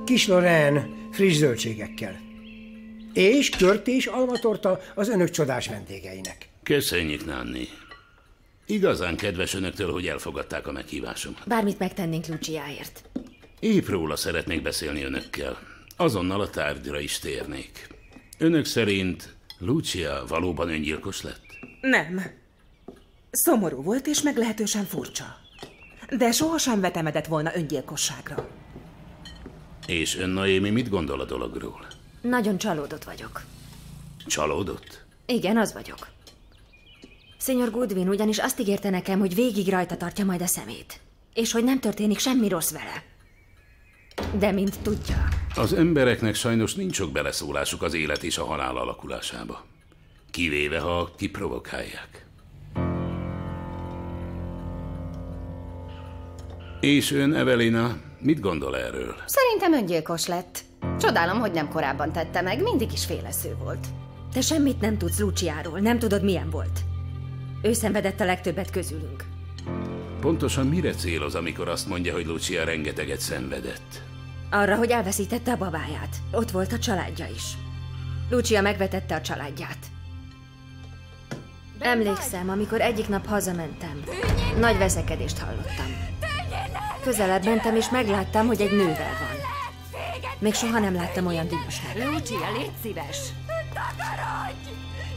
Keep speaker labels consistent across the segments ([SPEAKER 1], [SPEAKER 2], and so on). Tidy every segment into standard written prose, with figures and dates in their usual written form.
[SPEAKER 1] Kis Lorraine friss zöldségekkel. És kört és almatorta az önök csodás vendégeinek.
[SPEAKER 2] Köszönjük, Nanni. Igazán kedves önöktől, hogy elfogadták a meghívásomat.
[SPEAKER 3] Bármit megtennénk Luciáért.
[SPEAKER 2] Épp róla szeretnék beszélni önökkel. Azonnal a tárgyra is térnék. Önök szerint Lucia valóban öngyilkos lett?
[SPEAKER 4] Nem. Szomorú volt és meglehetősen furcsa. De sohasem vetemedett volna öngyilkosságra.
[SPEAKER 2] És ön, Noémi, mit gondol a dologról?
[SPEAKER 3] Nagyon csalódott vagyok.
[SPEAKER 2] Csalódott?
[SPEAKER 3] Igen, az vagyok. Senior Goodwin ugyanis azt ígérte nekem, hogy végig rajta tartja majd a szemét. És hogy nem történik semmi rossz vele. De mint tudja...
[SPEAKER 2] Az embereknek sajnos nincs sok beleszólásuk az élet és a halál alakulásába. Kivéve, ha kiprovokálják. És ön, Evelina, mit gondol erről?
[SPEAKER 5] Szerintem öngyilkos lett. Csodálom, hogy nem korábban tette meg, mindig is félesző volt.
[SPEAKER 3] Te semmit nem tudsz Luciáról, nem tudod, milyen volt. Ő szenvedett a legtöbbet közülünk.
[SPEAKER 2] Pontosan mire céloz, amikor azt mondja, hogy Lucia rengeteget szenvedett?
[SPEAKER 3] Arra, hogy elveszítette a babáját. Ott volt a családja is. Lucia megvetette a családját. Emlékszem, amikor egyik nap hazamentem. Nagy veszekedést hallottam. Közelebb mentem, és megláttam, hogy egy nővel van. Még soha nem láttam olyan dühösnek.
[SPEAKER 5] Lucia, légy szíves!
[SPEAKER 6] Takarodj!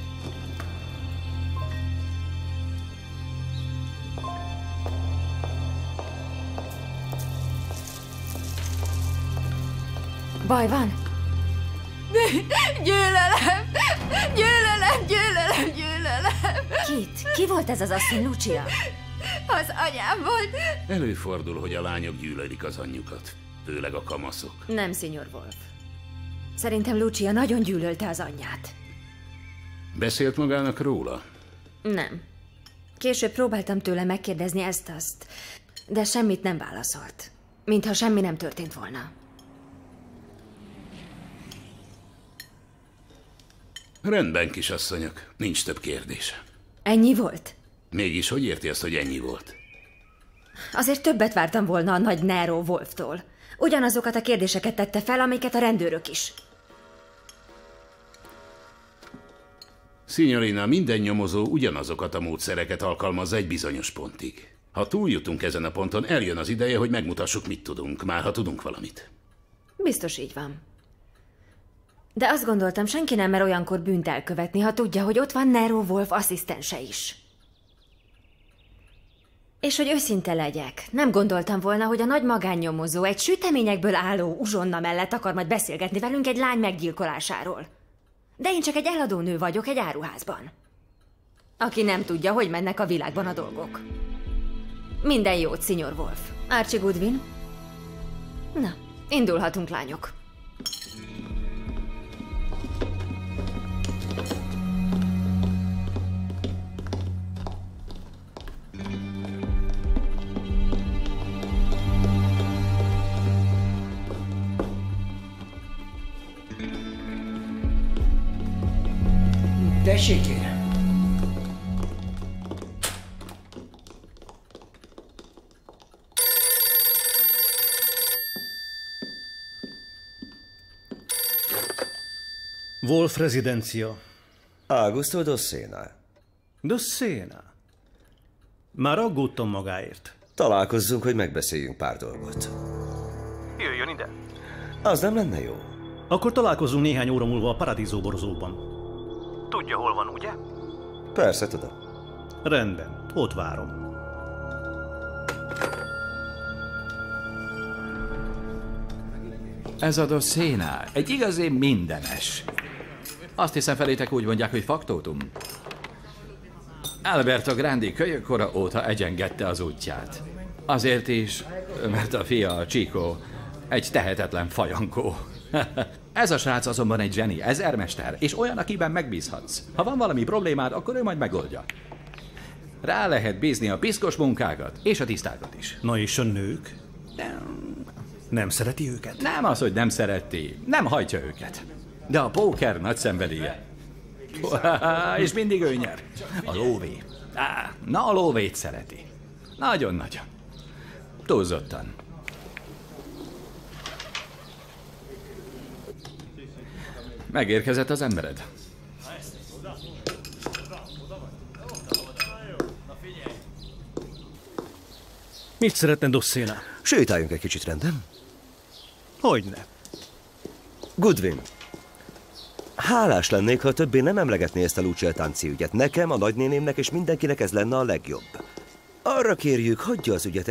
[SPEAKER 3] Baj van?
[SPEAKER 6] Gyűlölöm! Gyűlölöm, gyűlölöm, gyűlölöm!
[SPEAKER 3] Kit? Ki volt ez az asszony, Lucia?
[SPEAKER 6] Az anyám volt.
[SPEAKER 2] Előfordul, hogy a lányok gyűlölik az anyjukat. Főleg a kamaszok.
[SPEAKER 3] Nem, Senior Wolf. Szerintem Lucia nagyon gyűlölte az anyját.
[SPEAKER 2] Beszélt magának róla?
[SPEAKER 3] Nem. Később próbáltam tőle megkérdezni ezt-azt, de semmit nem válaszolt. Mintha semmi nem történt volna.
[SPEAKER 2] Rendben, kisasszonyok. Nincs több kérdés.
[SPEAKER 3] Ennyi volt?
[SPEAKER 2] Mégis hogy érti azt, hogy ennyi volt?
[SPEAKER 3] Azért többet vártam volna a nagy Nero Wolftól. Ugyanazokat a kérdéseket tette fel, amiket a rendőrök is.
[SPEAKER 2] Signorina, minden nyomozó ugyanazokat a módszereket alkalmazza egy bizonyos pontig. Ha túljutunk ezen a ponton, eljön az ideje, hogy megmutassuk, mit tudunk, már ha tudunk valamit.
[SPEAKER 3] Biztos így van. De azt gondoltam, senki nem mer olyankor bűnt elkövetni, ha tudja, hogy ott van Nero Wolf asszisztense is. És hogy őszinte legyek, nem gondoltam volna, hogy a nagy magánnyomozó egy süteményekből álló uzsonna mellett akar majd beszélgetni velünk egy lány meggyilkolásáról. De én csak egy eladónő vagyok egy áruházban. Aki nem tudja, hogy mennek a világban a dolgok. Minden jót, Senior Wolf. Archie Goodwin? Na, indulhatunk, lányok.
[SPEAKER 1] Tessék, kérem.
[SPEAKER 7] Wolf rezidencia.
[SPEAKER 8] Augusto Dossena.
[SPEAKER 7] Dossena. Már aggódtam magáért.
[SPEAKER 8] Találkozzunk, hogy megbeszéljünk pár dolgot.
[SPEAKER 7] Jöjjön ide.
[SPEAKER 8] Az nem lenne jó?
[SPEAKER 7] Akkor találkozunk néhány óra múlva a Paradiso borzóban. Tudja, hol van, ugye?
[SPEAKER 8] Persze, tudom.
[SPEAKER 7] Rendben, ott várom.
[SPEAKER 9] Ez a Dossena egy igazi mindenes. Azt hiszem, felétek úgy mondják, hogy faktótum. Alberto Grandi kölyökkora óta egyengedte az útját. Azért is, mert a fia, a Chico, egy tehetetlen fajankó. Ez a srác azonban egy zseni, ezermester, és olyan, akiben megbízhatsz. Ha van valami problémád, akkor ő majd megoldja. Rá lehet bízni a piszkos munkákat, és a tisztákat is.
[SPEAKER 7] Na és a nők? Nem szereti őket?
[SPEAKER 9] Nem az, hogy nem szereti, nem hajtja őket. De a póker nagy szenvedélye. És mindig ő nyer. A lóvé. Na, a lóvét szereti. Nagyon-nagyon. Túlzottan. megérkezett az embered.
[SPEAKER 7] Mit szeretne Dosszéna?
[SPEAKER 8] Sétáljunk egy kicsit, rendben?
[SPEAKER 7] Hogyne.
[SPEAKER 8] Goodwin, hálás lennék, ha többé nem emlegetné ezt a Lucia Tanzi ügyet. Nekem, a nagynénémnek és mindenkinek ez lenne a legjobb. Arra kérjük, hagyja az ügyet